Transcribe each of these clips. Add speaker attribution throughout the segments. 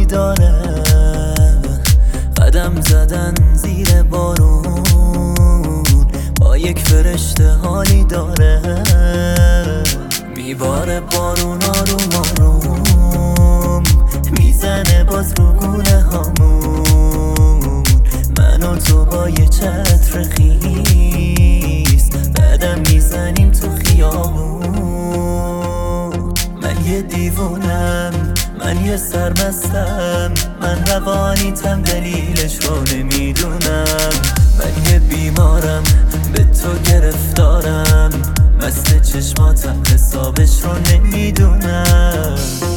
Speaker 1: داره، قدم زدن زیر بارون با یک فرشته حالی داره. میباره بارون آروم آروم، میزنه باز رو گونه هامون، من و تو با یه چتر خیس قدم میزنیم تو خیابون. من یه دیوونم، من یه سرمستم، من روانیتم دلیلش رو نمیدونم. من یه بیمارم، به تو گرفتارم، مست چشماتم حسابش رو نمیدونم.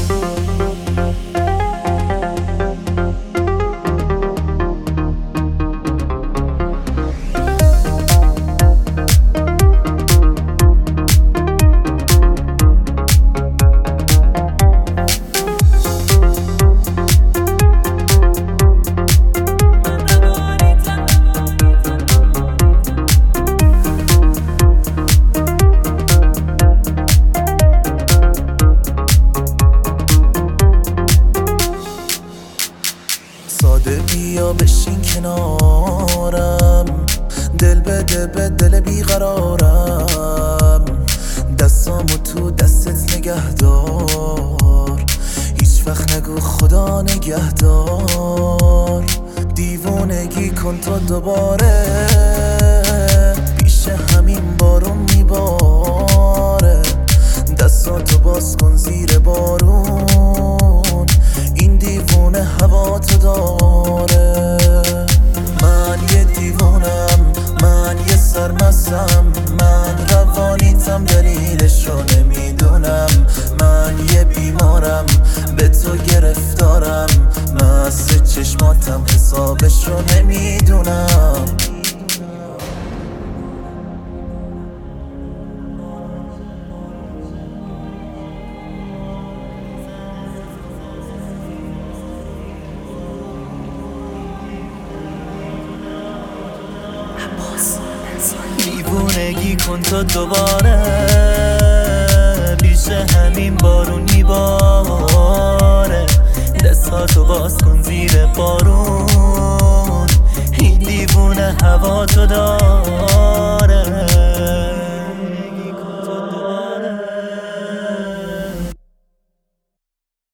Speaker 2: ساده بیا بشین کنارم، دل بده به دل بیقرارم، دستامو تو دستت نگه دار، هیچ وقت نگو خدا نگهدار. دیوونگی کن تو دوباره، پیش همین بارون میباره، دستاتو باز کن زیر بارون، این دیوونه هوا تو داره. من یه دیوونم، من یه سرمستم، من روانیتم دلیلش رو نمیدونم. من یه بیمارم، به تو گرفتارم، مست چشماتم حسابش رو نمیدونم.
Speaker 1: دیوونگی کن تو دوباره، پیش همین بارون